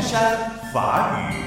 山法语。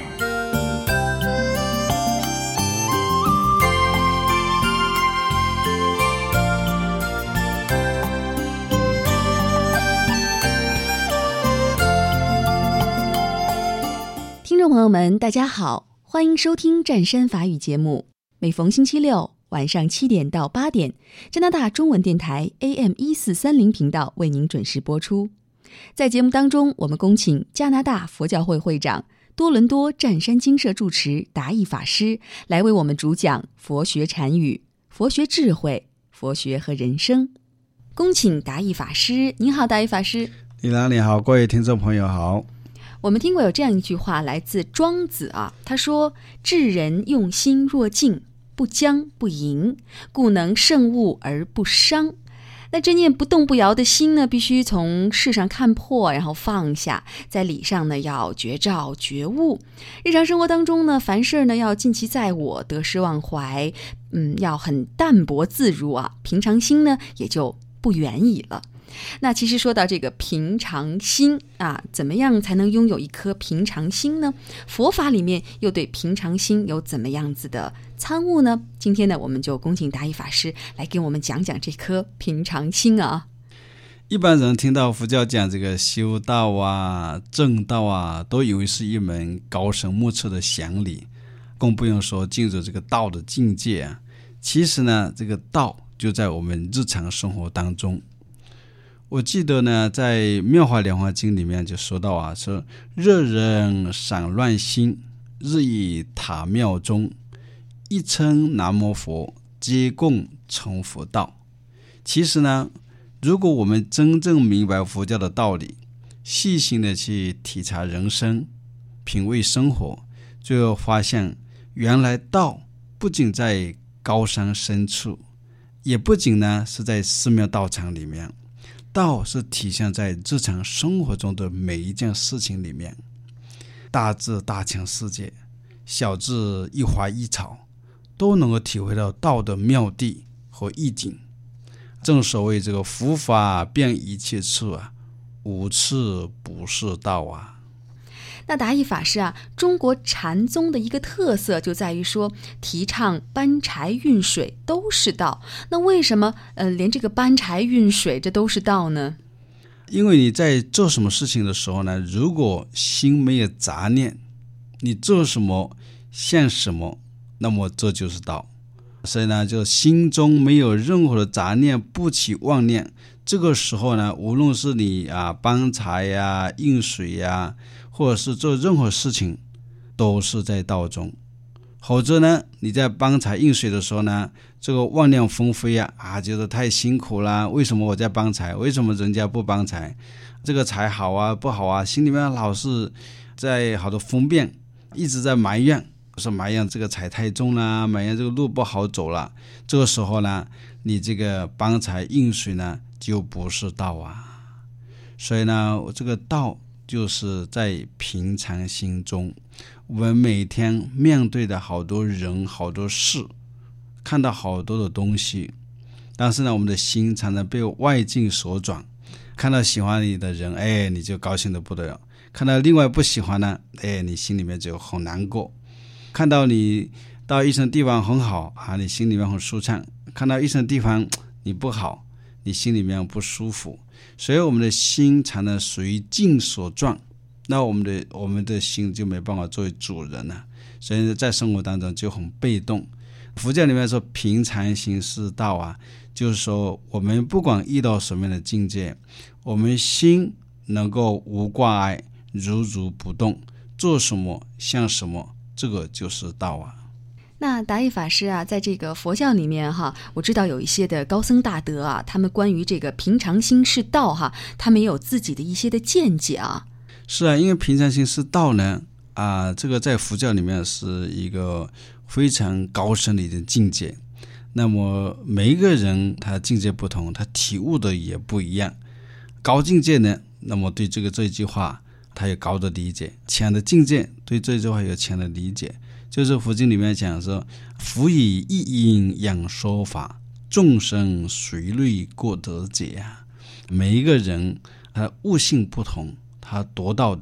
听众朋友们，大家好，欢迎收听湛山法语节目。每逢星期六晚上7点到8点，加拿大中文电台 AM1430 频道为您准时播出。在节目当中，我们恭请加拿大佛教会会长、多伦多湛山精舍住持达义法师来为我们主讲佛学禅语、佛学智慧、佛学和人生。恭请达义法师。您好，达义法师。 你好，各位听众朋友好。 我们听过有这样一句话，来自庄子啊，他说：智人用心若镜，不将不迎，故能胜物而不伤。那这念不动不摇的心呢，必须从事上看破，然后放下，在理上呢要觉照觉悟。日常生活当中呢，凡事呢要尽其在我，得失忘怀，要很淡泊自如啊，平常心呢也就不远矣了。那其实说到这个平常心啊，怎么样才能拥有一颗平常心呢？佛法里面又对平常心有怎么样子的参悟呢？今天呢，我们就恭请达义法师来给我们讲讲这颗平常心啊。 一般人听到佛教讲这个修道啊、正道啊，都以为是一门高深莫测的详理，更不用说进入这个道的境界啊。其实呢，这个道就在我们日常生活当中。我记得呢，在《妙法莲华经》里面就说到啊，说热人散乱心，日以塔庙中，一称南无佛，皆共成佛道。其实呢，如果我们真正明白佛教的道理，细心的去体察人生，品味生活，就会发现原来道不仅在高山深处，也不仅呢是在寺庙道场里面，道是体现在日常生活中的每一件事情里面，大至大千世界，小至一花一草，都能够体会到道的妙谛和意境。正所谓这个佛法遍一切处啊，无处不是道啊。 那达义法师啊，中国禅宗的一个特色就在于说，提倡搬柴运水都是道。那为什么连这个搬柴运水这都是道呢？ 因为你在做什么事情的时候呢，如果心没有杂念，你做什么像什么，那么这就是道。所以呢，就心中没有任何的杂念，不起妄念，这个时候呢，无论是你搬柴呀、运水呀，或者是做任何事情，都是在道中。否则呢，你在搬柴运水的时候呢，这个妄念纷飞觉得太辛苦了，为什么我在搬柴？为什么人家不搬柴？这个柴好啊不好啊，心里面老是在好多分辨，一直在埋怨，说埋怨这个柴太重了，埋怨这个路不好走了。这个时候呢，你这个搬柴运水呢，就不是道啊。所以呢，这个道就是在平常心中，我们每天面对的好多人好多事，看到好多的东西，但是呢，我们的心常常被外境所转，看到喜欢你的人，你就高兴得不得了，看到另外不喜欢呢，你心里面就很难过，看到你到一层地方很好你心里面很舒畅，看到一层地方你不好，你心里面不舒服。所以我们的心常常随境所转，那我们的心就没办法作为主人了，所以在生活当中就很被动。佛教里面说平常心是道啊，就是说我们不管遇到什么样的境界，我们心能够无挂碍，如如不动，做什么像什么，这个就是道啊。 那达义法师啊，在这个佛教里面我知道有一些的高僧大德啊，他们关于这个平常心是道他们也有自己的一些的见解啊。 是啊，因为平常心是道呢这个在佛教里面是一个非常高深的一种境界。那么每一个人他境界不同，他体悟的也不一样。高境界呢，那么对这一句话他有高的理解，浅的境界对这句话有浅的理解。就是佛经里面讲说，佛以一因养说法，众生随类各得解每一个人他悟性不同，他得到的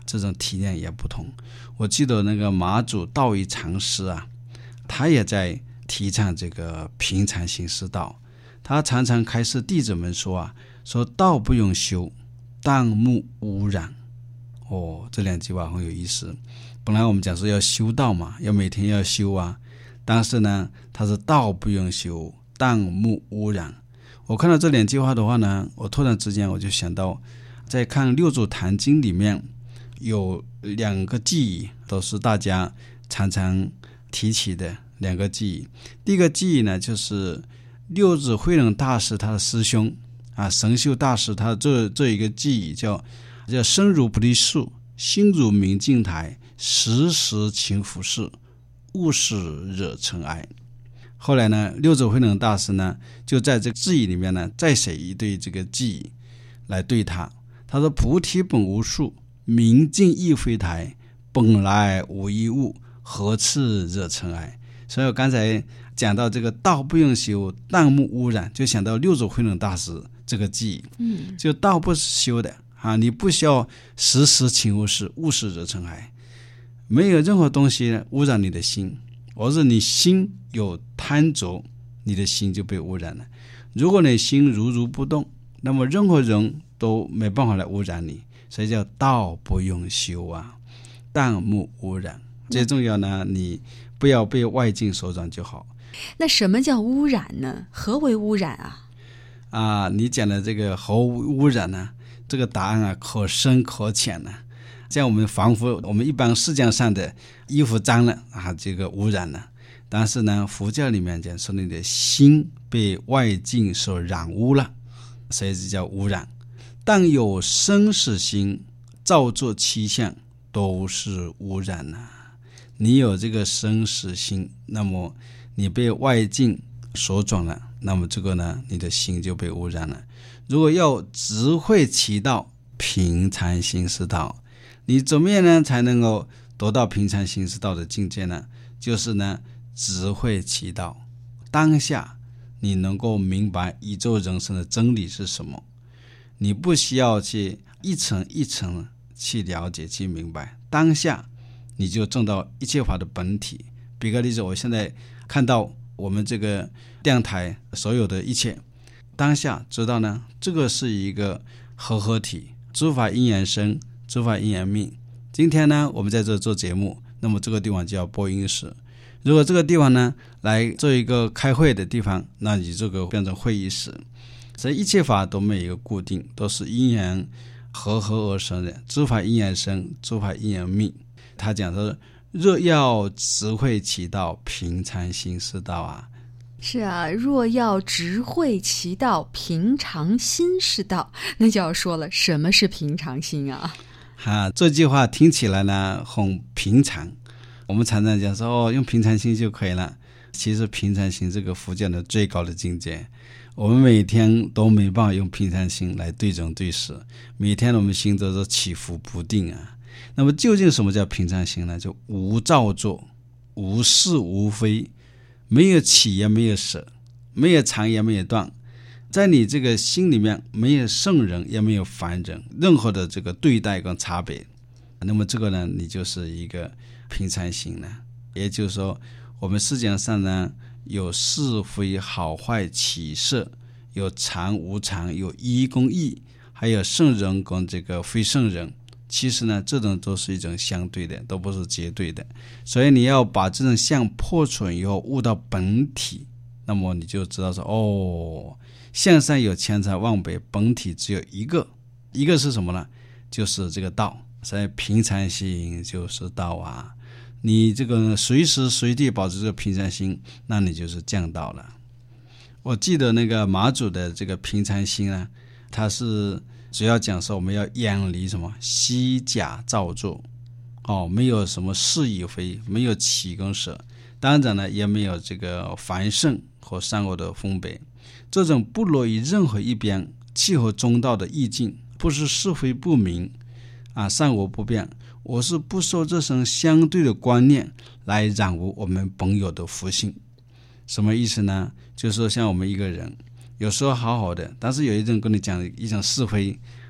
这种体验也不同。我记得那个马祖道义禅师啊，他也在提倡这个平常心是道。他常常开示弟子们说说道不用修，但勿污染。这两句话很有意思。本来我们讲说要修道嘛，要每天要修啊，但是呢，他是道不用修，但勿污染。我看到这两句话的话呢，我突然之间我就想到，在看《六祖坛经》里面有两个记忆，都是大家常常提起的两个记忆。第一个记忆呢，就是六祖慧能大师他的师兄神秀大师，他这一个记忆叫身如菩提树，心如明镜台，时时勤拂拭，勿使惹尘埃。后来呢，六祖慧能大师呢，就在这个字义里面呢，再写一对这个记忆来对他。他说：菩提本无树，明镜亦非台，本来无一物，何次惹尘埃。所以我刚才讲到这个道不用修，但勿污染，就想到六祖慧能大师这个记忆。就道不是修的你不需要时时勤拂拭，勿使惹尘埃。没有任何东西污染你的心，而是你心有贪着，你的心就被污染了。如果你心如不动，那么任何人都没办法来污染你。所以叫道不用修但勿污染。最重要呢，你不要被外境所染就好。 那什么叫污染呢？何为污染你讲的这个何为污染呢？这个答案可深可浅呢。像我们仿佛我们一般世界上的衣服脏了这个污染了。但是呢，佛教里面讲说你的心被外境所染污了，所以这叫污染。但有生死心，造作七相，都是污染你有这个生死心，那么你被外境所转了，那么这个呢，你的心就被污染了。如果要直会其道，平常心是道。你怎么样呢才能够得到平常心是道的境界呢？就是呢，直会其道。当下你能够明白宇宙人生的真理是什么，你不需要去一层一层去了解去明白，当下你就证到一切法的本体。比个例子，我现在看到我们这个电台所有的一切，当下知道呢，这个是一个合体，诸法因缘生，诸法因缘灭。今天呢，我们在这做节目，那么这个地方叫播音室。如果这个地方呢来做一个开会的地方，那你这个变成会议室。所以一切法都没有一个固定，都是因缘合而生的，诸法因缘生，诸法因缘灭。他讲说，若要直会其道，平常心是道是若要直会其道，平常心是道。那就要说了，什么是平常心这句话听起来呢很平常，我们常常讲说用平常心就可以了。其实平常心这个佛教的最高的境界，我们每天都没办法用平常心来对人对事，每天我们心都是起伏不定那么究竟什么叫平常心呢？就无造作，无是无非，没有起也没有舍，没有长也没有短，在你这个心里面没有圣人也没有凡人，任何的这个对待跟差别。那么这个呢，你就是一个平常心了。也就是说，我们世界上呢，有是非好坏起色，有常无常，有义跟义，还有圣人跟这个非圣人。其实呢，这种都是一种相对的，都不是绝对的。所以你要把这种相破除以后，悟到本体，那么你就知道说，相上有千差万别，本体只有一个。一个是什么呢？就是这个道。所以平常心就是道你这个随时随地保持这个平常心，那你就是降道了。我记得那个马祖的这个平常心呢，它是主要讲说我们要远离什么虚假造作没有什么是与非，没有起跟舍，当然呢也没有这个凡圣和善恶的分别。这种不落于任何一边，契合中道的意境，不是是非不明善恶不变，我是不受这种相对的观念来染污我们本有的福性。什么意思呢？就是说像我们一个人有时候好好的，但是有一人跟你讲一种是非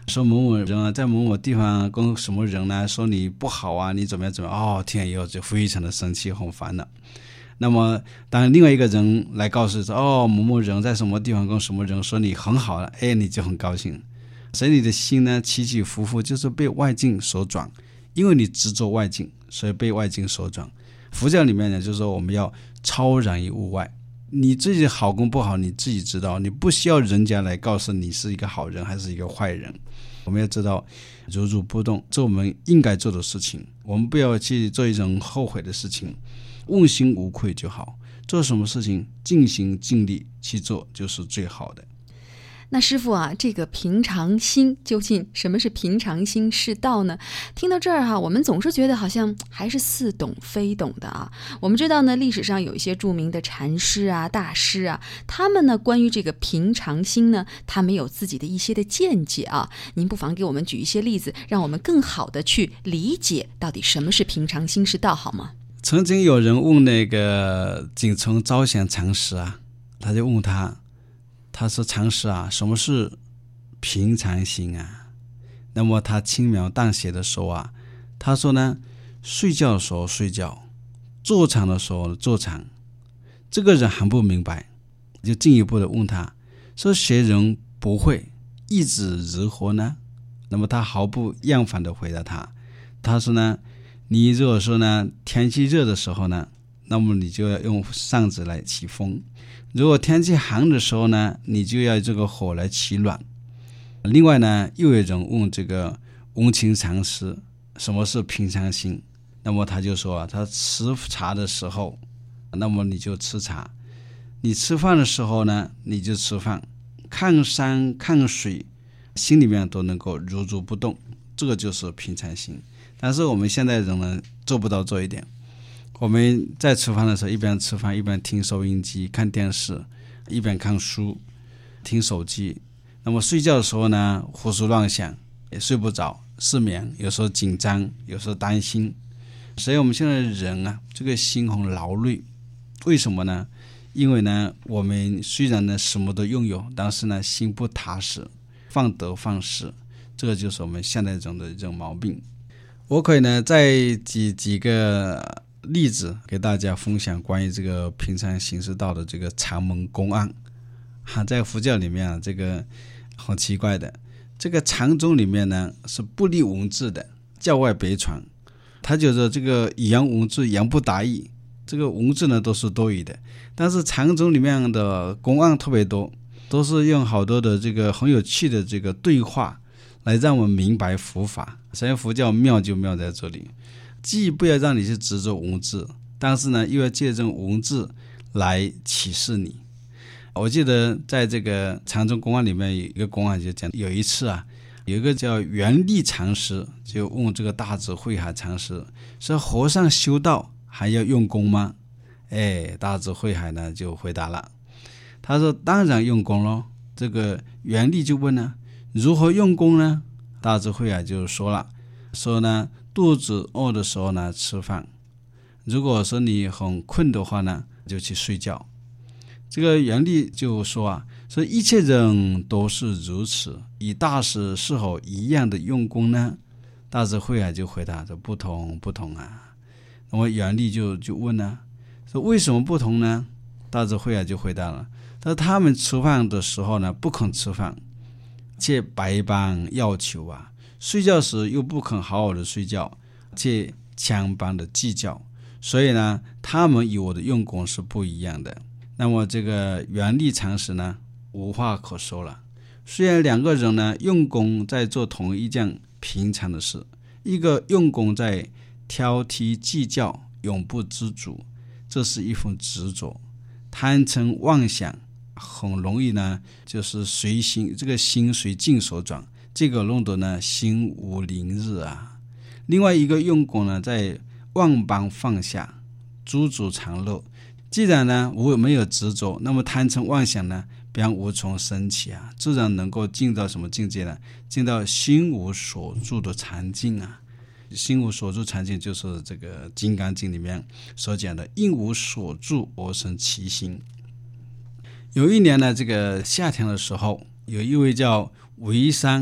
说某某人啊，在某某地方跟什么人呢，说你不好啊，你怎么样怎么样，哦，听了以后就非常的生气，很烦了。那么当另外一个人来告诉说，哦，某某人在什么地方跟什么人说你很好了，哎，你就很高兴。所以你的心呢起起伏伏，就是被外境所转，因为你执着外境，所以被外境所转。佛教里面呢，就是说我们要超然于物外，你自己好跟不好你自己知道，你不需要人家来告诉你是一个好人还是一个坏人。我们要知道如如不动，这我们应该做的事情，我们不要去做一种后悔的事情，问心无愧就好。做什么事情尽心尽力去做就是最好的。 那师父啊，这个平常心究竟什么是平常心是道呢？听到这儿哈，我们总是觉得好像还是似懂非懂的啊。我们知道呢，历史上有一些著名的禅师啊、大师啊，他们呢关于这个平常心呢，他们有自己的一些的见解啊。您不妨给我们举一些例子，让我们更好的去理解到底什么是平常心是道，好吗？ 曾经有人问那个景从招显禅师啊，他就问他说禅师啊，什么是平常心啊？那么他轻描淡写的说啊，他说呢，睡觉的时候睡觉，坐禅的时候坐禅。这个人还不明白，就进一步的问他说，学人不会，意指如何呢？那么他毫不厌烦的回答他说呢，你如果说呢天气热的时候呢，那么你就要用扇子来起风，如果天气寒的时候呢，你就要这个火来取暖。另外呢，又有人问这个文清禅师什么是平常心，那么他就说啊，他吃茶的时候，那么你就吃茶，你吃饭的时候呢，你就吃饭，看山看水，心里面都能够如如不动，这个就是平常心。但是我们现在人呢做不到这一点，我们在吃饭的时候一边吃饭一边听收音机看电视，一边看书听手机。那么睡觉的时候呢，胡思乱想，也睡不着，失眠，有时候紧张，有时候担心。所以我们现在人啊，这个心很劳累。为什么呢？因为呢，我们虽然呢什么都拥有，但是呢心不踏实，放得放矢，这个就是我们现代人的这种毛病。我可以呢再举几个例子给大家分享关于这个平常行是道的这个禅门公案。在佛教里面啊，这个很奇怪的，这个禅宗里面呢是不立文字的，教外别传。他就说这个语言文字言不达意，这个文字呢都是多余的。但是禅宗里面的公案特别多，都是用好多的这个很有趣的这个对话来让我们明白佛法。所以佛教妙就妙在这里，既不要让你去执着文字，但是呢又要借这种文字来启示你。我记得在这个禅宗公案里面有一个公案就讲，有一次啊，有一个叫圆立禅师就问这个大智慧海禅师说，和尚修道还要用功吗？大智慧海呢就回答了，他说当然用功咯。这个圆立就问呢，如何用功呢？大智慧海就说了，说呢肚子饿的时候呢吃饭，如果说你很困的话呢就去睡觉。这个圆立就说啊，说一切人都是如此，以大师是否一样的用功呢？大智慧海就回答说不同啊。那么圆立就问呢，说为什么不同呢？大智慧海就回答了，他们吃饭的时候呢不肯吃饭，且百般要求啊，睡觉时又不肯好好的睡觉，且强般的计较，所以呢他们与我的用功是不一样的。那么这个圆立禅师呢无话可说了。虽然两个人呢用功在做同一件平常的事，一个用功在挑剔计较，永不知足，这是一份执着。贪嗔妄想很容易呢就是随心，这个心随境所转，这个弄得呢心无宁日啊。另外一个用功呢在万般放下，知足常乐。既然呢没有执着，那么贪嗔妄想呢便无从生起啊，自然能够进到什么境界呢？进到心无所住的禅境啊。心无所住禅境就是这个金刚经里面所讲的应无所住而生其心。有一年呢，这个夏天的时候，有一位叫维山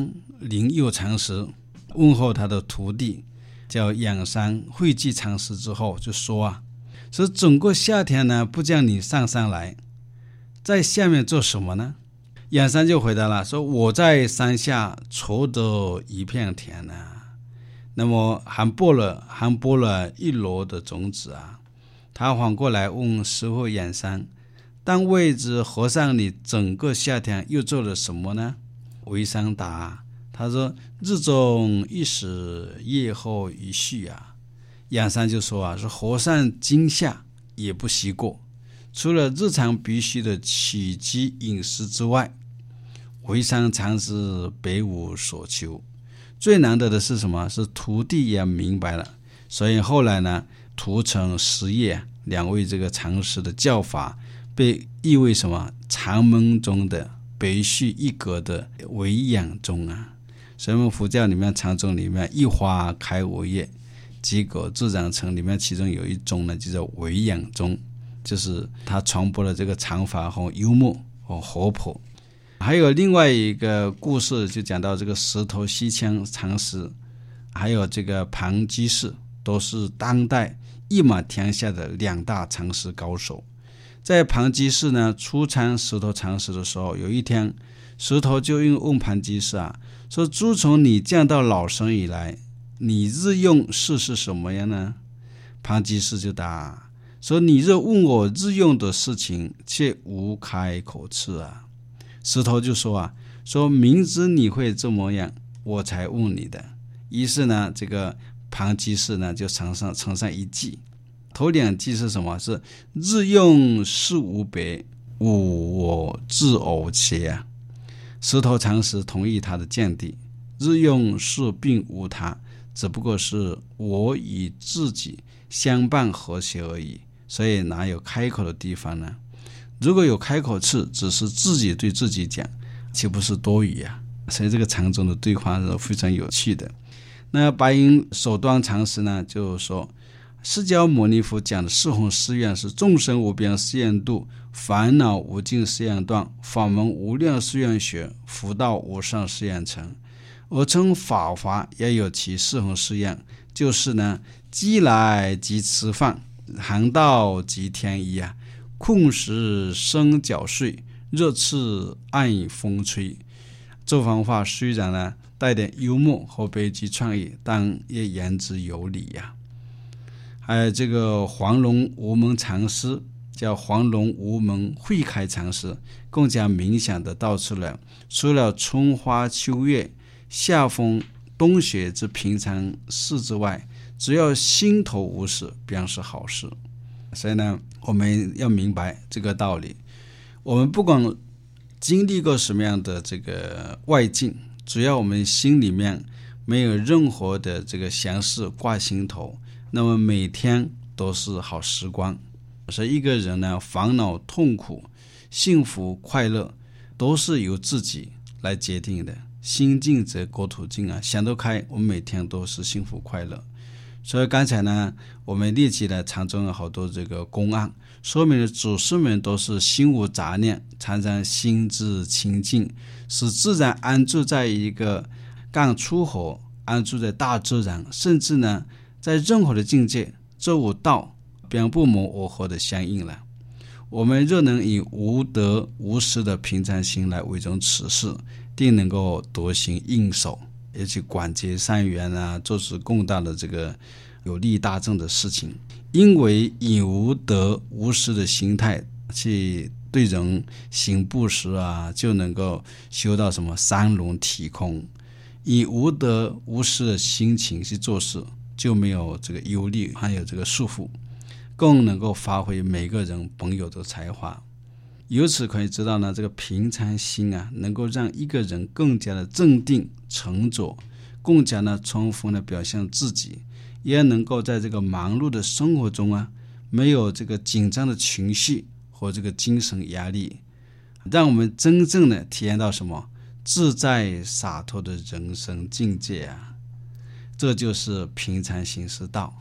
灵佑禅师问候他的徒弟叫仰山慧寂禅师之后，就说说整个夏天呢不叫你上山来，在下面做什么呢？仰山就回答了，说我在山下锄得一片田那么还播了一箩的种子他反过来问师父仰山，但位置和尚你整个夏天又做了什么呢？为山答，他说日中一时，夜后一续仰山就说说和尚今夏也不习过，除了日常必须的起居饮食之外，为山禅师别无所求。最难得的是什么？是徒弟也明白了，所以后来呢，屠城实业两位这个禅师的教法被译为什么？禅门中的别序一格的为养宗所以我们佛教里面禅宗里面一花开五叶，几个自然成里面其中有一宗呢，就叫为养宗，就是他传播了这个禅法和幽默和活泼。还有另外一个故事，就讲到这个石头西羌禅师，还有这个庞居士，都是当代一马天下的两大禅师高手。在庞居士呢出参石头禅师的时候，有一天石头就问庞居士说自从你降到老生以来，你日用事是什么样呢？庞居士就答说你若问我日用的事情，却无开口次石头就说说明知你会这么样，我才问你的。于是呢，这个庞居士呢就呈上一计，头两句是什么？是日用事无别，吾我自偶切石头禅师同意他的见地，日用事并无他，只不过是我与自己相伴和谐而已，所以哪有开口的地方呢？如果有开口次，只是自己对自己讲，岂不是多余所以这个禅宗的对话是非常有趣的。那白云首端禅师呢就说，释迦牟尼佛讲的四弘誓愿是众生无边誓愿度，烦恼无尽誓愿断，法门无量誓愿学，福道无上誓愿成。而称法华也有其四弘誓愿，就是呢，饥来即吃饭，寒到即天衣困时生脚睡，热刺按风吹。这番话虽然呢带点幽默和悲剧创意，但也言之有理还有这个黄龙无门禅师，叫黄龙无门慧开禅师，更加明显的道出了除了春花秋月夏风冬雪之平常事之外，只要心头无事便是好事。所以呢，我们要明白这个道理，我们不管经历过什么样的这个外境，只要我们心里面没有任何的这个闲事挂心头，那么每天都是好时光。所以一个人呢，烦恼痛苦幸福快乐都是由自己来决定的，心静则国土静想得开，我们每天都是幸福快乐。所以刚才呢，我们列举了禅宗有好多这个公案，说明了祖师们都是心无杂念，常常心智清净，是自然安住在一个干粗活，安住在大自然，甚至呢，在任何的境界，这五道便不谋而合的相应了。我们若能以无得无失的平常心来为中此事，定能够得心应手，也去广结善缘做出更大的这个有利大众的事情。因为以无得无失的心态去对人行布施就能够修到什么三轮体空。以无得无失的心情去做事，就没有这个忧虑，还有这个束缚，更能够发挥每个人本有的才华。由此可以知道呢，这个平常心能够让一个人更加的镇定沉着，更加的充分的表现自己，也能够在这个忙碌的生活中没有这个紧张的情绪和这个精神压力，让我们真正的体验到什么自在洒脱的人生境界这就是平常心是道。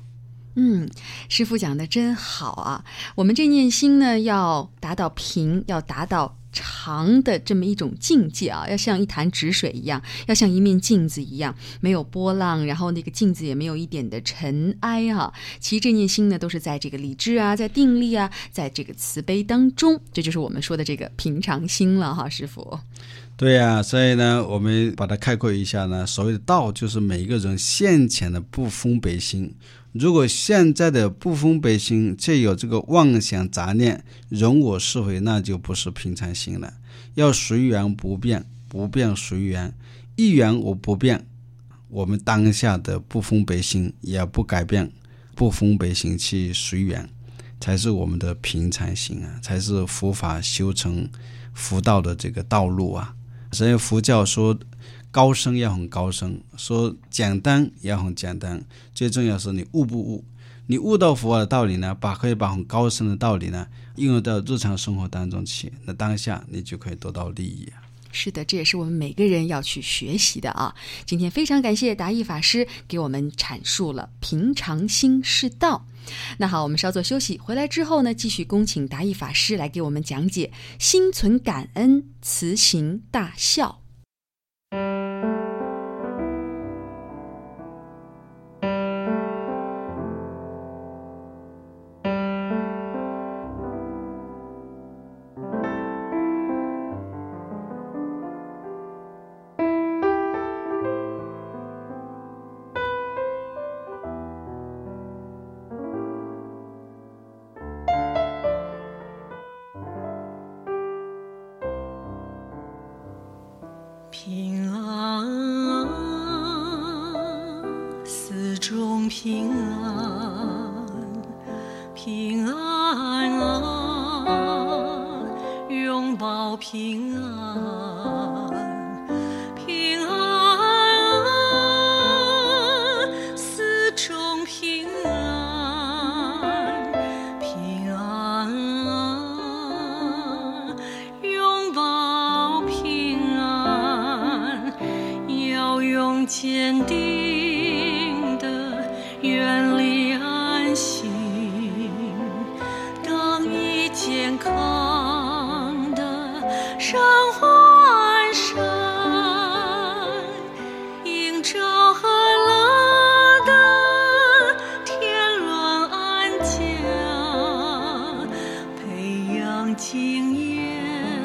师父讲的真好我们这念心呢，要达到平，要达到常的这么一种境界啊，要像一潭止水一样，要像一面镜子一样，没有波浪，然后那个镜子也没有一点的尘埃啊。其实这念心呢，都是在这个理智啊，在定力啊，在这个慈悲当中，这就是我们说的这个平常心了哈，师父。 对呀，所以呢，我们把它概括一下呢，所谓的道就是每一个人现前的不分别心。如果现在的不分别心却有这个妄想杂念、人我是非，那就不是平常心了。要随缘不变，不变随缘，一缘我不变，我们当下的不分别心也不改变，不分别心去随缘，才是我们的平常心啊，才是佛法修成佛道的这个道路啊。所以佛教说高深要很高深，说简单也很简单，最重要是你悟不悟。你悟到佛法的道理呢，可以把很高深的道理呢应用到日常生活当中去，那当下你就可以得到利益啊。 是的，这也是我们每个人要去学习的啊。今天非常感谢达义法师给我们阐述了平常心是道。那好，我们稍作休息，回来之后呢，继续恭请达义法师来给我们讲解心存感恩，慈行大孝。 平安啊，四中平安，平安啊，拥抱平安，平安啊，四中平安，平安啊，拥抱平安，要用坚定的愿力安心，当以健康的上环山，映照和乐的天伦安家，培养经验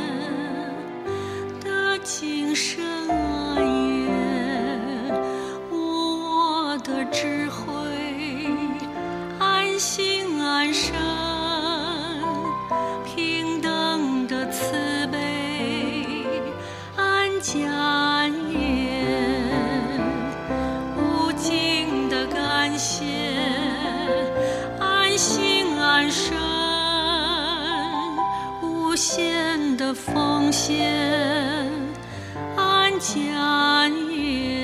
的精神安严，我的智慧安心安身，平等的慈悲安家业，无尽的感谢安心安身，无限的奉献安家业。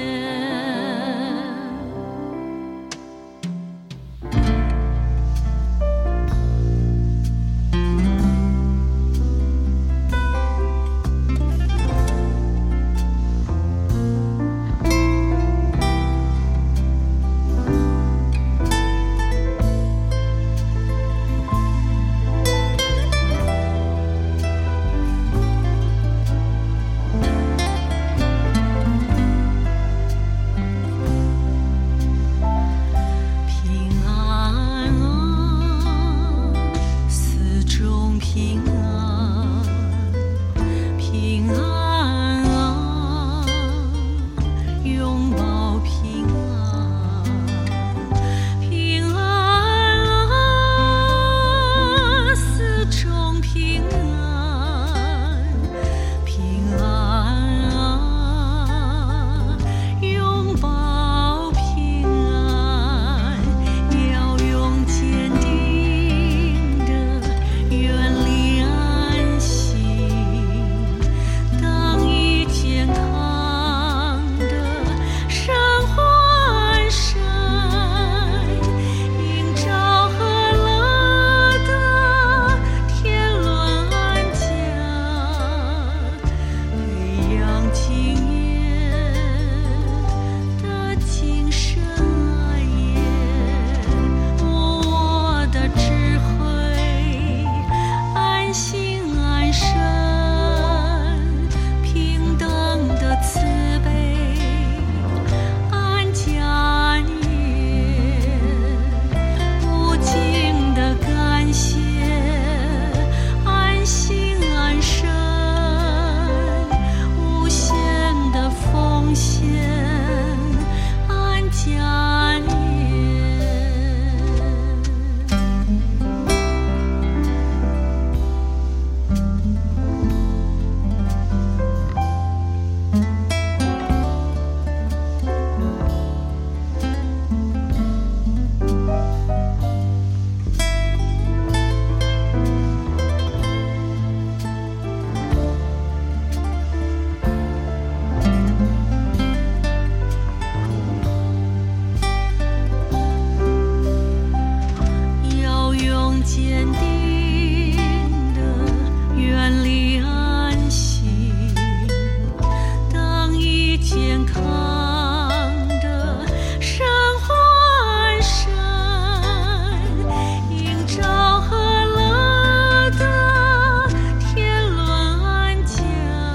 健康的生活安生，映照和乐的天伦安家，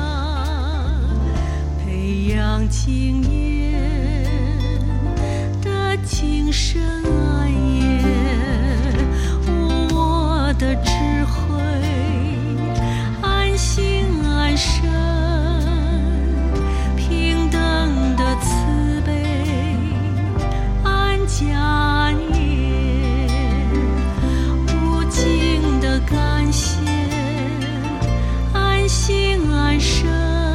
培养经验的精神安业，我的智慧安心安生，平等的慈悲安家业，无尽的感谢安心安生，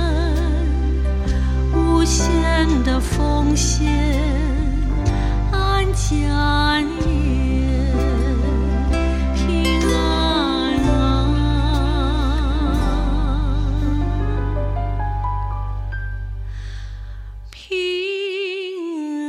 无限的奉献安家业，平安平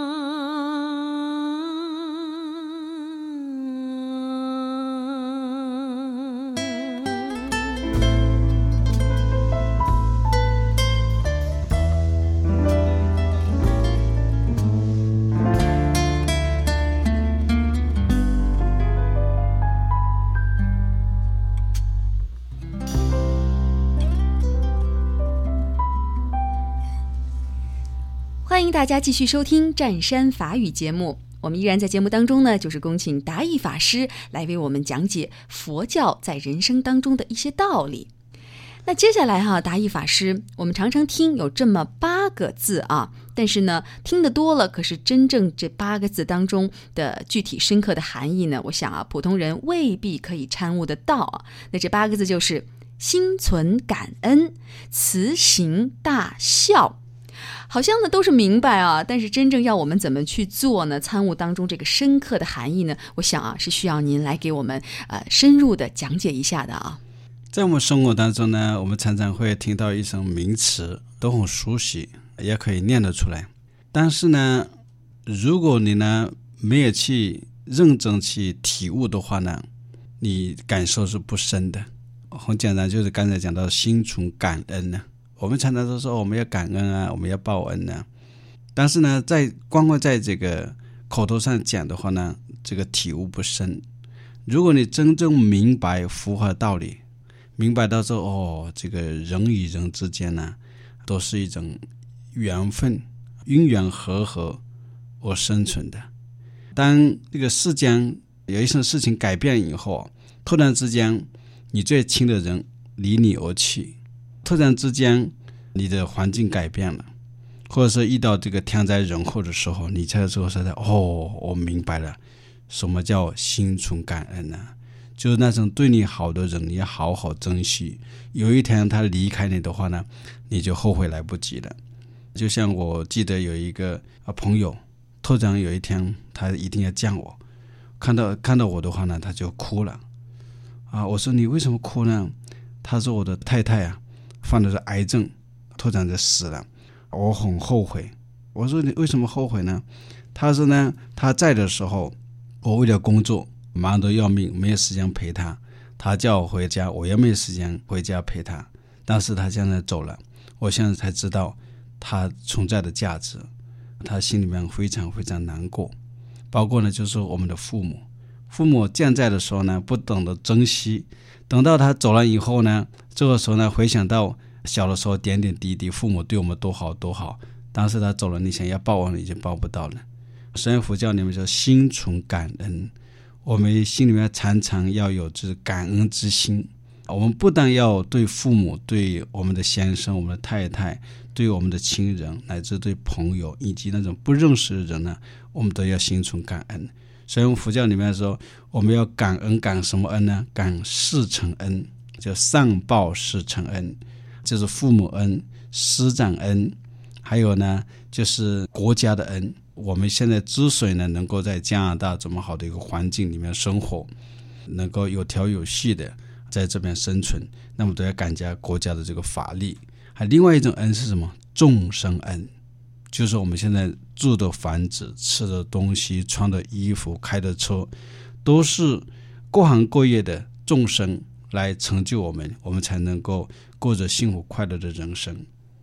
欢迎大家继续收听湛山法语节目。我们依然在节目当中呢，就是恭请达义法师来为我们讲解佛教在人生当中的一些道理。那接下来达义法师，我们常常听有这么8个字啊，但是呢，听得多了，可是真正这8个字当中的具体深刻的含义呢，我想普通人未必可以参悟得到啊。那这8个字就是心存感恩，慈行大孝。好像呢都是明白啊，但是真正要我们怎么去做呢？参悟当中这个深刻的含义呢，我想是需要您来给我们深入的讲解一下的啊。 在我们生活当中呢，我们常常会听到一些名词，都很熟悉，也可以念得出来。但是呢，如果你呢没有去认真去体悟的话呢，你感受是不深的。很简单，就是刚才讲到心存感恩呢。我们常常都说我们要感恩啊，我们要报恩啊，但是呢，光在这个口头上讲的话呢，这个体悟不深。如果你真正明白佛法道理，明白到说这个人与人之间呢，都是一种缘分，因缘和合而生存的。当这个世间有一些事情改变以后，突然之间你最亲的人离你而去，突然之间你的环境改变了，或者是遇到这个天灾人祸的时候，你才说我明白了什么叫心存感恩啊，就是那种对你好的人你要好好珍惜，有一天他离开你的话呢，你就后悔来不及了。就像我记得有一个朋友，突然有一天他一定要见我，看到我的话呢，他就哭了我说你为什么哭呢？他说我的太太患的是癌症，突然就死了，我很后悔。我说你为什么后悔呢？他说呢，他在的时候我为了工作忙得要命，没有时间陪他，他叫我回家，我也没有时间回家陪他，但是他现在走了，我现在才知道他存在的价值，他心里面非常非常难过。包括呢，就是我们的父母健在的时候呢，不懂得珍惜，等到他走了以后呢，这个时候呢，回想到小的时候点点滴滴，父母对我们多好多好，当时他走了，你想要报恩已经报不到了。所以佛教里面说心存感恩，我们心里面常常要有就是感恩之心。我们不但要对父母，对我们的先生，我们的太太，对我们的亲人，乃至对朋友以及那种不认识的人呢，我们都要心存感恩。所以我们佛教里面说，我们要感恩，感什么恩呢？感师承恩，叫上报师承恩，就是父母恩、师长恩，还有呢就是国家的恩。我们现在之所以呢能够在加拿大这么好的一个环境里面生活，能够有条有序的在这边生存，那么都要感谢国家的这个法力。还另外一种恩是什么？众生恩，就是我们现在住的房子、吃的东西、穿的衣服、开的车，都是各行各业的众生来成就我们，我们才能够过着幸福快乐的人生。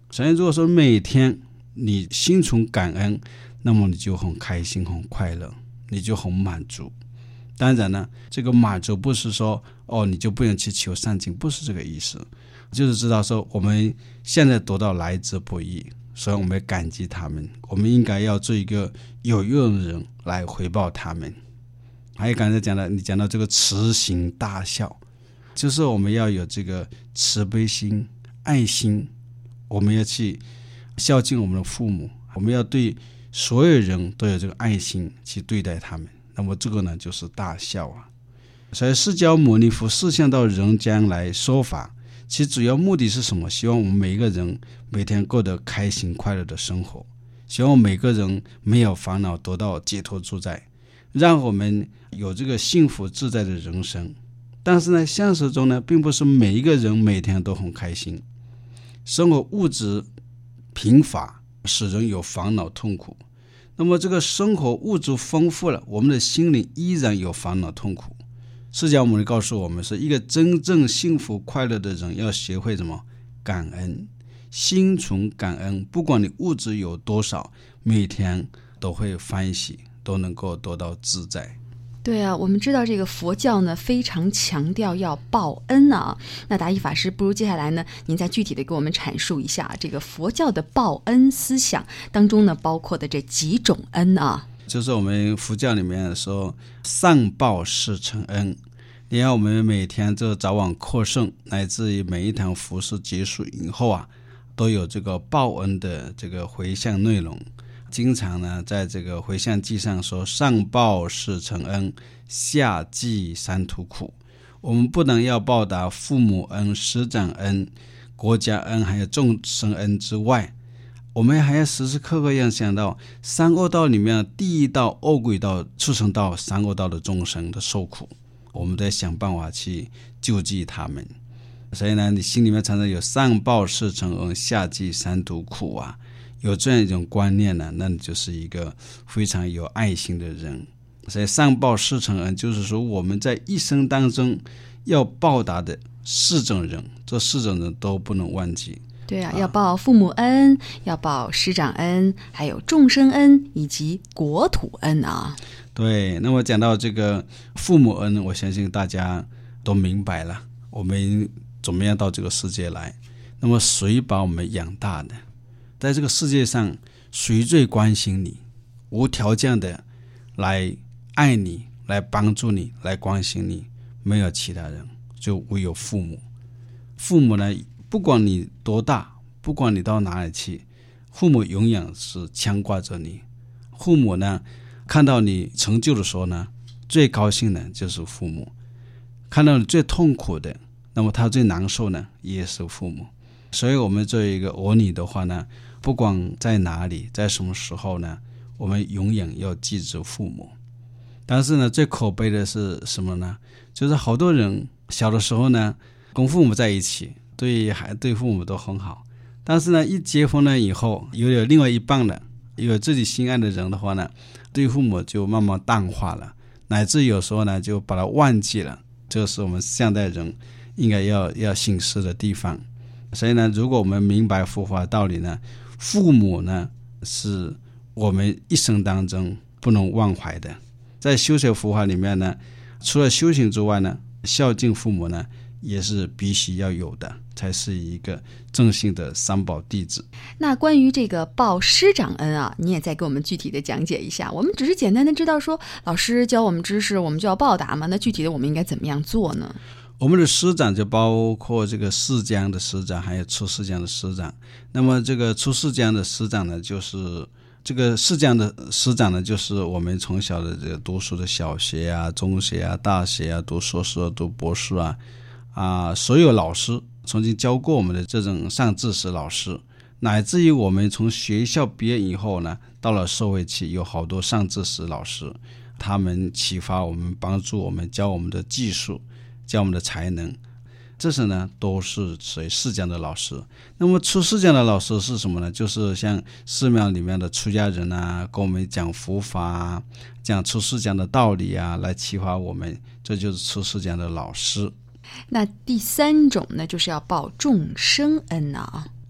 所以如果说每天你心存感恩，那么你就很开心很快乐，你就很满足。当然呢，这个满足不是说你就不用去求上进，不是这个意思，就是知道说我们现在得到来之不易，所以我们感激他们，我们应该要做一个有用的人来回报他们。还有刚才你讲到这个慈行大孝，就是我们要有这个慈悲心、爱心，我们要去孝敬我们的父母，我们要对所有人都有这个爱心去对待他们，那么这个呢就是大孝啊。所以释迦牟尼佛示现到人间来说法，其主要目的是什么？希望我们每一个人每天过得开心快乐的生活，希望每个人没有烦恼，得到解脱自在，让我们有这个幸福自在的人生。但是呢，现实中呢，并不是每一个人每天都很开心，生活物质贫乏，使人有烦恼痛苦。那么这个生活物质丰富了，我们的心灵依然有烦恼痛苦。释迦牟尼告诉我们，是一个真正幸福快乐的人要学会什么？感恩，心存感恩，不管你物质有多少，每天都会欢喜，都能够得到自在。 对啊，我们知道这个佛教呢非常强调要报恩啊。那达义法师，不如接下来呢，您再具体的给我们阐述一下这个佛教的报恩思想当中呢包括的这几种恩啊。 就是我们佛教里面说上报是成恩，你看我们每天这早晚课诵，乃至于每一堂佛事结束以后啊，都有这个报恩的这个回向内容。经常呢在这个回向记上说，上报是成恩，下济三途苦。我们不能要报答父母恩、师长恩、国家恩还有众生恩之外，我们还要时时刻刻要想到三恶道里面第一道恶鬼道、畜生道、三恶道的众生的受苦，我们得想办法去救济他们。所以呢，你心里面常常有上报是成恩，下济三途苦啊，有这样一种观念呢，那你就是一个非常有爱心的人。所以上报是成恩，就是说我们在一生当中要报答的四种人，这四种人都不能忘记。 对啊，要报父母恩，要报师长恩，还有众生恩以及国土恩啊。 对，那么讲到这个父母恩，我相信大家都明白了，我们怎么样到这个世界来，那么谁把我们养大的？在这个世界上，谁最关心你，无条件的来爱你，来帮助你，来关心你？没有其他人，就唯有父母。父母呢，不管你多大，不管你到哪里去，父母永远是牵挂着你。父母呢，看到你成就的时候呢，最高兴的就是父母；看到你最痛苦的，那么他最难受呢，也是父母。所以我们作为一个儿女的话呢，不管在哪里，在什么时候呢，我们永远要记住父母。但是呢，最可悲的是什么呢？就是好多人小的时候呢，跟父母在一起，对父母都很好，但是呢，一结婚了以后，有另外一半了，有自己心爱的人的话呢，对父母就慢慢淡化了，乃至有时候呢，就把它忘记了。这是我们现代人应该要省思的地方。所以呢，如果我们明白佛法道理呢，父母呢是我们一生当中不能忘怀的。在修学佛法里面呢，除了修行之外呢，孝敬父母呢也是必须要有的，才是一个正信的三宝弟子。 那关于这个报师长恩啊，你也再给我们具体的讲解一下。我们只是简单的知道说老师教我们知识，我们就要报答嘛，那具体的我们应该怎么样做呢？ 我们的师长就包括这个释迦的师长，还有出世间的师长。那么这个出世间的师长呢，就是这个释迦的师长呢，就是我们从小的这个读书的小学啊、中学啊、大学啊、读硕士啊、读博士啊，所有老师曾经教过我们的这种上知识老师，乃至于我们从学校毕业以后呢，到了社会去，有好多上知识老师，他们启发我们，帮助我们，教我们的技术，教我们的才能，这些呢都是属于释迦的老师。那么出释迦的老师是什么呢？就是像寺庙里面的出家人啊，跟我们讲佛法啊，讲出释迦的道理啊，来启发我们，这就是出释迦的老师。 那第三种呢，就是要报众生恩啊。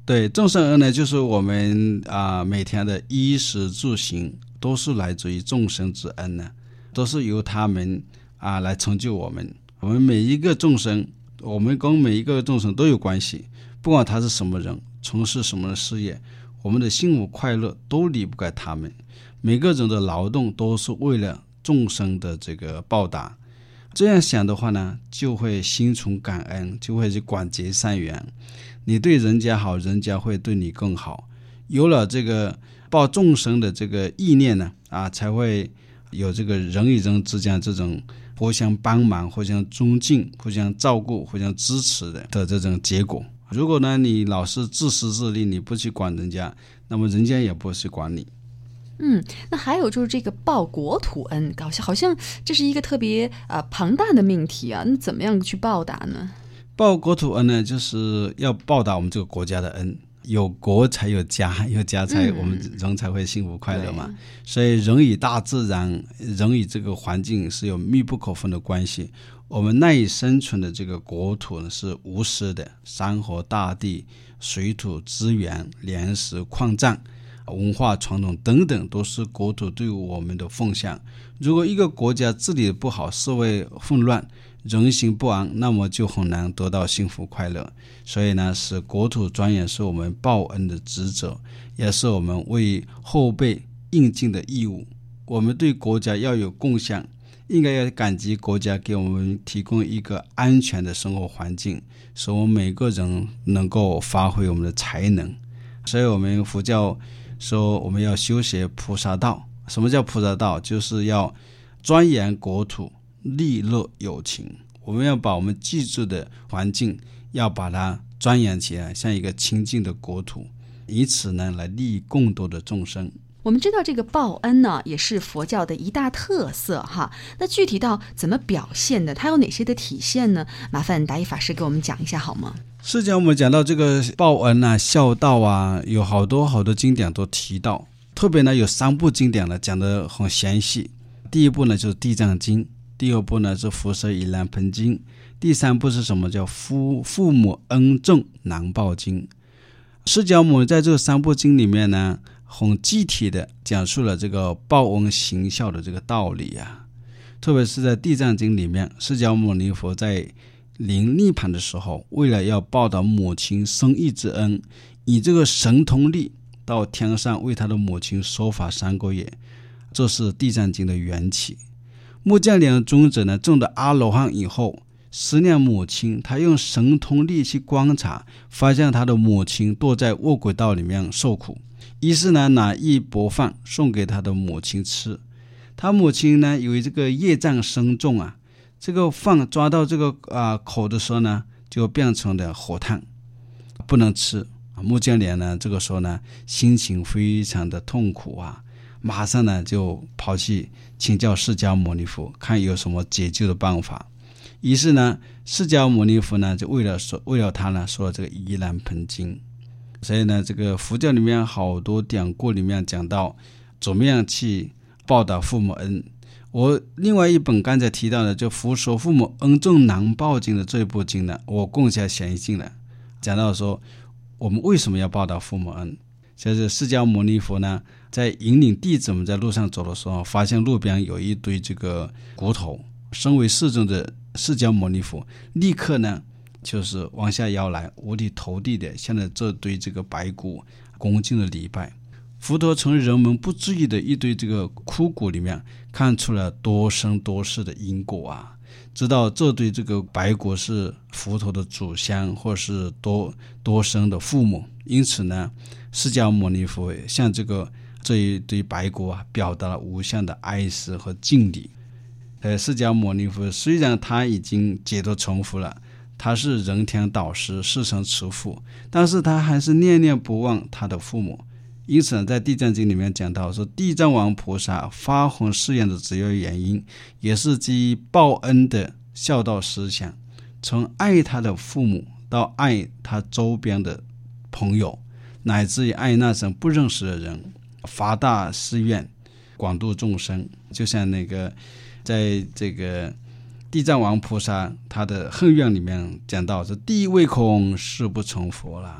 对，众生恩呢，就是我们每天的衣食住行都是来自于众生之恩呢，都是由他们来成就我们。我们每一个众生，我们跟每一个众生都有关系，不管他是什么人，从事什么事业，我们的幸福快乐都离不开他们。每个人的劳动都是为了众生的这个报答。这样想的话呢，就会心存感恩，就会去广结善缘。你对人家好，人家会对你更好。有了这个报众生的这个意念呢，才会有这个人与人之间这种互相帮忙、互相尊敬、互相照顾、互相支持的这种结果。如果呢，你老是自私自利，你不去管人家，那么人家也不去管你。 那还有就是这个报国土恩，好像这是一个特别庞大的命题啊。那怎么样去报答呢？ 报国土恩呢，就是要报答我们这个国家的恩。有国才有家，有家才我们人才会幸福快乐嘛。所以人与大自然，人与这个环境是有密不可分的关系。我们赖以生存的这个国土呢，是无私的，山河大地、水土资源、粮食矿藏、文化传统等等，都是国土对我们的奉献。如果一个国家治理不好，社会混乱，人心不安，那么就很难得到幸福快乐。所以呢，使国土庄严是我们报恩的职责，也是我们为后辈应尽的义务。我们对国家要有贡献，应该要感激国家给我们提供一个安全的生活环境，使我们每个人能够发挥我们的才能。所以我们佛教说我们要修学菩萨道。什么叫菩萨道？就是要庄严国土，利乐有情。我们要把我们居住的环境要把它庄严起来，像一个清净的国土，以此呢来利益更多的众生。 我们知道这个报恩呢，也是佛教的一大特色哈。那具体到怎么表现的，它有哪些的体现呢？麻烦达一法师给我们讲一下好吗？ 释迦牟尼讲到这个报恩啊、孝道啊，有好多经典都提到。特别呢有3部经典呢讲得很详细。第一部呢就是地藏经，第二部呢是福舍盂兰盆经，第3部是什么？叫父母恩重难报经。释迦牟尼在这3部经里面呢，很具体的讲述了这个报恩行孝的这个道理啊。特别是在地藏经里面，释迦牟尼佛在临涅槃的时候，为了要报答母亲生育之恩，以这个神通力到天上为他的母亲说法3个月，这是地藏经的缘起。目犍连尊者呢，证得阿罗汉以后，思念母亲，他用神通力去观察，发现他的母亲堕在恶鬼道里面受苦，于是呢拿一钵饭送给他的母亲吃。他母亲呢以为这个业障深重啊，这个饭抓到这个口的时候呢，就变成了火炭，不能吃。目犍连呢这个时候呢心情非常的痛苦啊，马上呢就跑去请教释迦牟尼佛，看有什么解救的办法。于是呢释迦牟尼佛呢就为了他呢说了这个盂兰盆经。所以呢这个佛教里面好多典故里面讲到怎么样去报答父母恩。我另外一本刚才提到的就佛说父母恩重难报经的这一部经呢，我更加详细了，讲到说我们为什么要报答父母恩。就是释迦牟尼佛呢在引领弟子们在路上走的时候，发现路边有一堆这个骨头，身为世尊的释迦牟尼佛立刻呢就是往下腰来，五体投地的向着这堆这个白骨恭敬的礼拜。佛陀从人们不注意的一堆这个枯骨里面看出了多生多世的因果啊，知道这堆这个白骨是佛陀的祖先或是多生的父母。因此呢释迦牟尼佛向这一堆白骨表达了无限的爱思和敬礼。释迦牟尼佛虽然他已经解脱成佛了，他是人天导师、世神慈父，但是他还是念念不忘他的父母。因此在地藏经里面讲到说，地藏王菩萨发宏誓愿的主要原因也是基于报恩的孝道思想，从爱他的父母到爱他周边的朋友，乃至于爱那种不认识的人，发大誓愿广度众生。就像那个在这个地藏王菩萨他的恨愿里面讲到，这地位空誓不成佛了，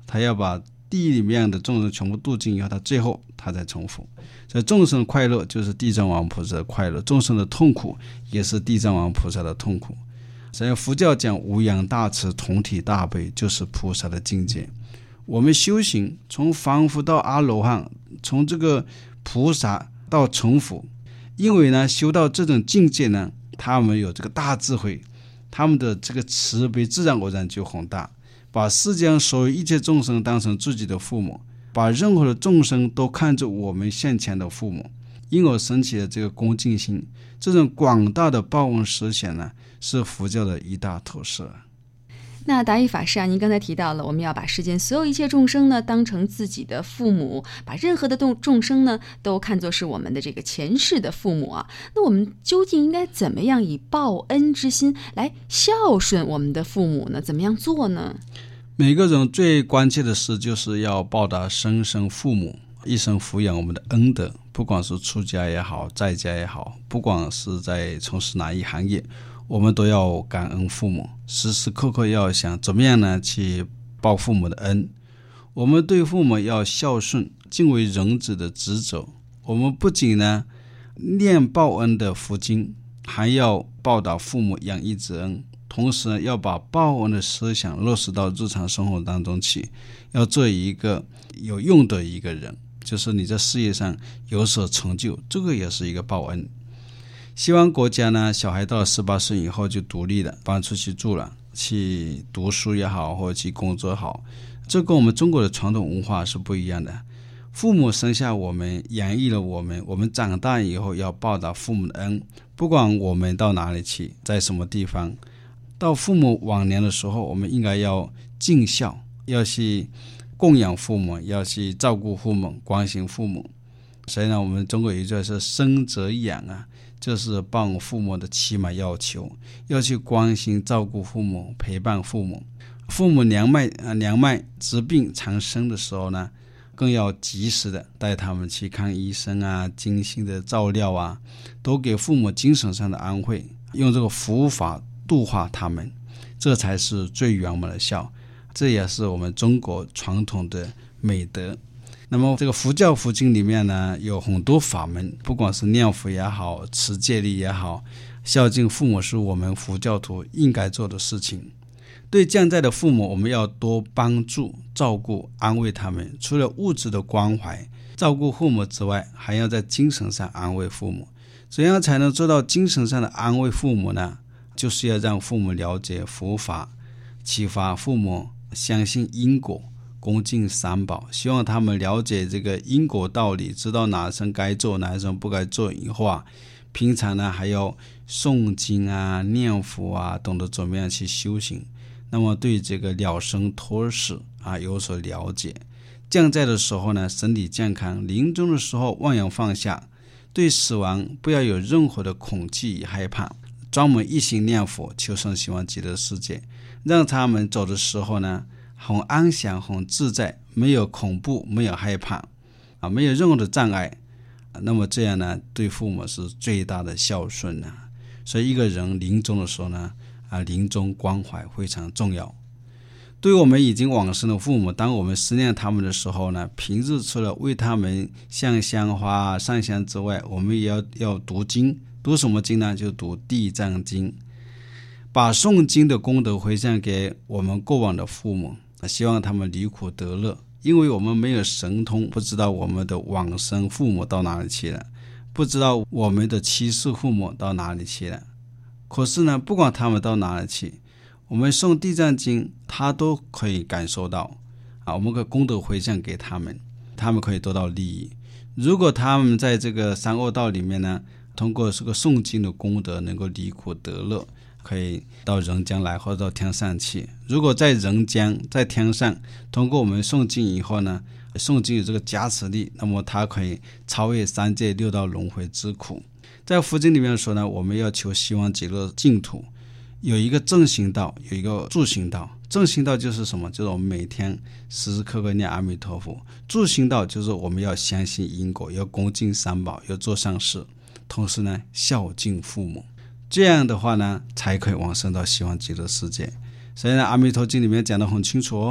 他要把地里面的众生全部度尽以后，他最后他才成佛。所以众生快乐就是地藏王菩萨的快乐，众生的痛苦也是地藏王菩萨的痛苦。所以佛教讲无量大慈同体大悲，就是菩萨的境界。我们修行从凡夫到阿罗汉，从这个菩萨到成佛，因为呢修到这种境界呢，他们有这个大智慧，他们的这个慈悲自然而然就宏大，把世界上所有一切众生当成自己的父母，把任何的众生都看作我们现前的父母，因而生起了这个恭敬心。这种广大的报恩实显呢，是佛教的一大特色。 那达义法师啊，您刚才提到了，我们要把世间所有一切众生呢当成自己的父母，把任何的众生呢都看作是我们的这个前世的父母啊。那我们究竟应该怎么样以报恩之心来孝顺我们的父母呢？怎么样做呢？ 每个人最关切的事就是要报答生身父母一生抚养我们的恩德，不管是出家也好，在家也好，不管是在从事哪一行业，我们都要感恩父母，时时刻刻要想怎么样呢去报父母的恩。我们对父母要孝顺，尽为人子的职责。我们不仅呢念报恩的佛经，还要报答父母养育之恩，同时要把报恩的思想落实到日常生活当中去，要做一个有用的一个人，就是你在事业上有所成就，这个也是一个报恩。西方国家呢，小孩到了18岁以后就独立了，搬出去住了，去读书也好，或者去工作也好，这跟我们中国的传统文化是不一样的。父母生下我们，养育了我们，我们长大以后要报答父母的恩，不管我们到哪里去，在什么地方，到父母晚年的时候，我们应该要尽孝，要去供养父母，要去照顾父母，关心父母。所以呢，我们中国有一句是生则养啊，就是帮父母的起码要求，要去关心照顾父母，陪伴父母。父母年迈疾病缠身的时候呢，更要及时的带他们去看医生啊，精心的照料啊，都给父母精神上的安慰，用这个佛法度化他们，这才是最圆满的孝。这也是我们中国传统的美德。那么这个佛教佛经里面呢，有很多法门，不管是念佛也好，持戒律也好，孝敬父母是我们佛教徒应该做的事情。对健在的父母，我们要多帮助、照顾、安慰他们。除了物质的关怀、照顾父母之外，还要在精神上安慰父母。怎样才能做到精神上的安慰父母呢？就是要让父母了解佛法，启发父母相信因果，恭敬三宝，希望他们了解这个因果道理，知道哪生该做，哪生不该做以后啊，平常呢还要诵经啊、念佛啊，懂得怎么样去修行。那么对这个了生脱死啊有所了解，降在的时候呢身体健康，临终的时候忘仰放下，对死亡不要有任何的恐惧与害怕，专门一心念佛，求生希望极乐世界，让他们走的时候呢很安详很自在，没有恐怖，没有害怕啊，没有任何的障碍。那么这样呢对父母是最大的孝顺啊。所以一个人临终的时候呢临终关怀非常重要。对于我们已经往生的父母，当我们思念他们的时候呢，平日除了为他们上香花上香之外，我们也要读经。读什么经呢？就读地藏经，把诵经的功德回向给我们过往的父母，希望他们离苦得乐。因为我们没有神通，不知道我们的往生父母到哪里去了，不知道我们的七世父母到哪里去了。可是呢，不管他们到哪里去，我们诵地藏经，他都可以感受到我们的功德回向给他们，他们可以得到利益。如果他们在这个三恶道里面呢，通过这个诵经的功德能够离苦得乐，可以到人间来或者到天上去。如果在人间在天上，通过我们诵经以后呢，诵经有这个加持力，那么他可以超越三界六道轮回之苦。在佛经里面说呢，我们要求希望极乐净土，有一个正行道，有一个助行道。正行道就是什么？就是我们每天时时刻刻念阿弥陀佛。助行道就是我们要相信因果，要恭敬三宝，要做善事，同时呢孝敬父母。这样的话呢，才可以往生到西方极乐世界。所以呢，阿弥陀经里面讲得很清楚哦，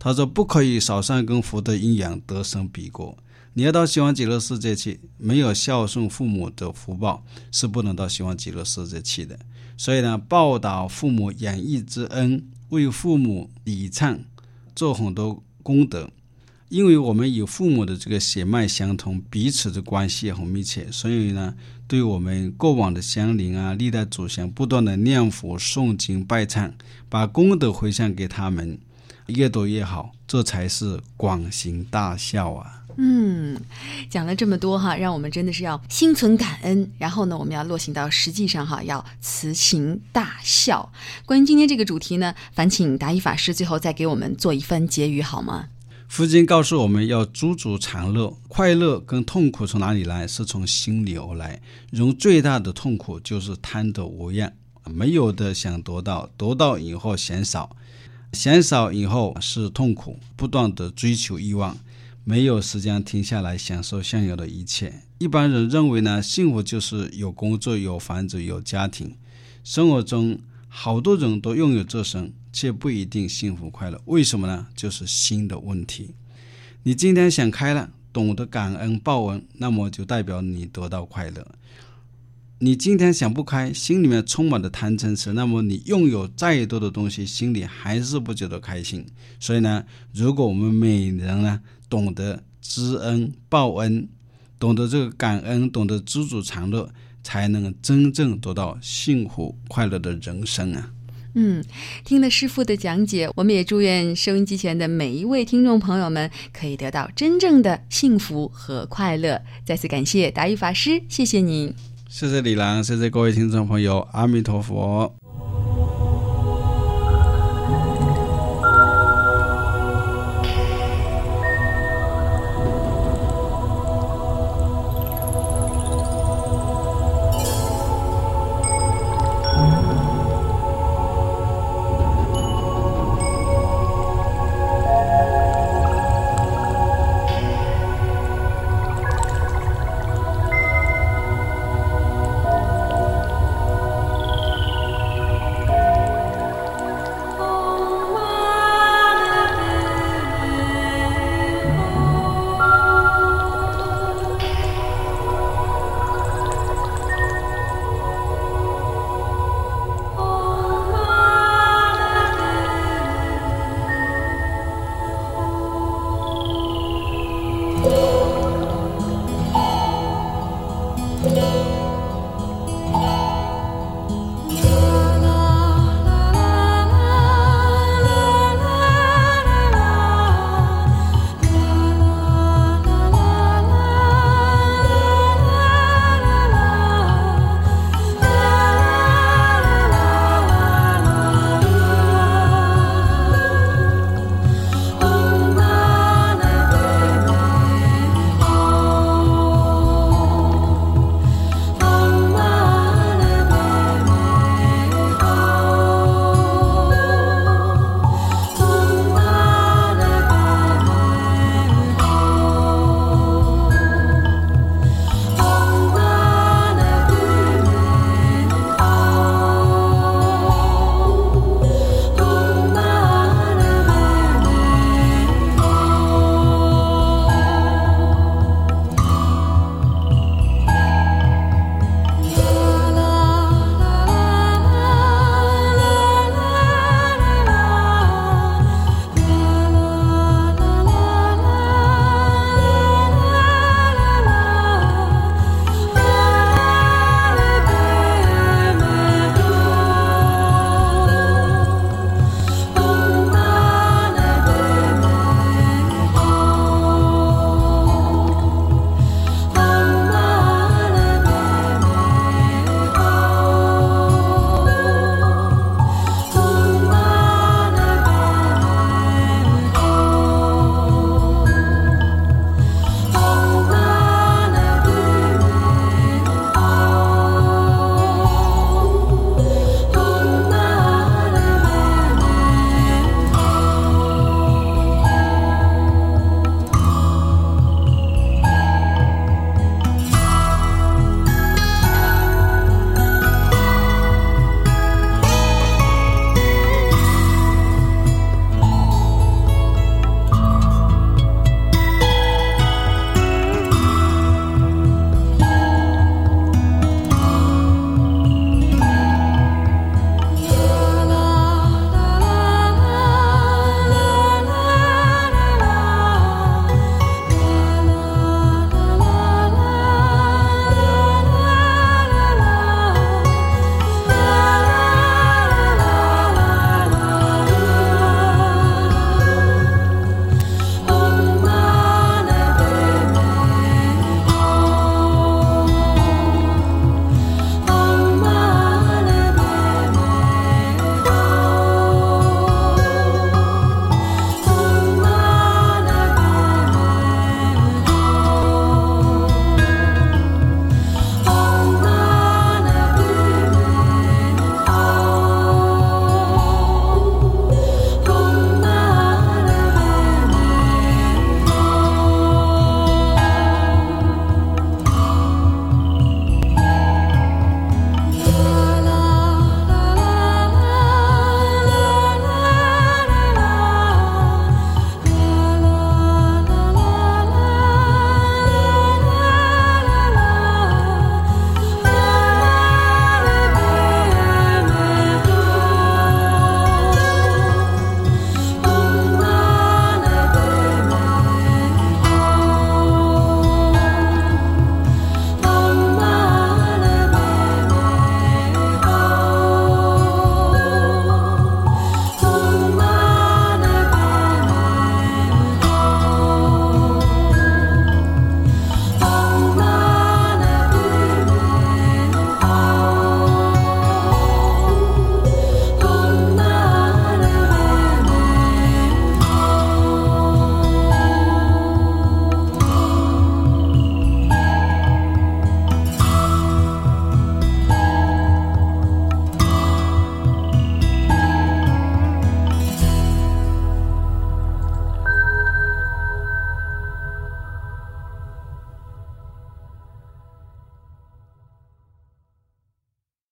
他说不可以少善根福德因养得生彼国。你要到西方极乐世界去，没有孝顺父母的福报是不能到西方极乐世界去的。所以呢，报答父母养育之恩，为父母礼忏，做很多功德。因为我们与父母的这个血脉相同，彼此的关系很密切，所以呢，对我们过往的乡邻啊、历代祖先不断的念佛、诵经、拜忏，把功德回向给他们，越多越好，这才是广行大孝啊。 讲了这么多哈，让我们真的是要心存感恩，然后呢，我们要落行到实际上哈，要慈行大孝。关于今天这个主题呢，烦请达一法师最后再给我们做一番结语好吗？ 佛经告诉我们要知足常乐，快乐跟痛苦从哪里来？是从心里而来。人最大的痛苦就是贪得无厌，没有的想得到，得到以后嫌少，嫌少以后是痛苦，不断的追求欲望，没有时间停下来享受现有的一切。一般人认为呢，幸福就是有工作、有房子、有家庭。生活中好多人都拥有这些，却不一定幸福快乐。为什么呢？就是心的问题。你今天想开了，懂得感恩报恩，那么就代表你得到快乐。你今天想不开，心里面充满了贪嗔痴，那么你拥有再多的东西，心里还是不觉得开心。所以呢，如果我们每人呢懂得知恩报恩，懂得这个感恩，懂得知足常乐，才能真正得到幸福快乐的人生啊。 听了师父的讲解，我们也祝愿收音机前的每一位听众朋友们可以得到真正的幸福和快乐。再次感谢达一法师，谢谢您。 谢谢李兰，谢谢各位听众朋友，阿弥陀佛。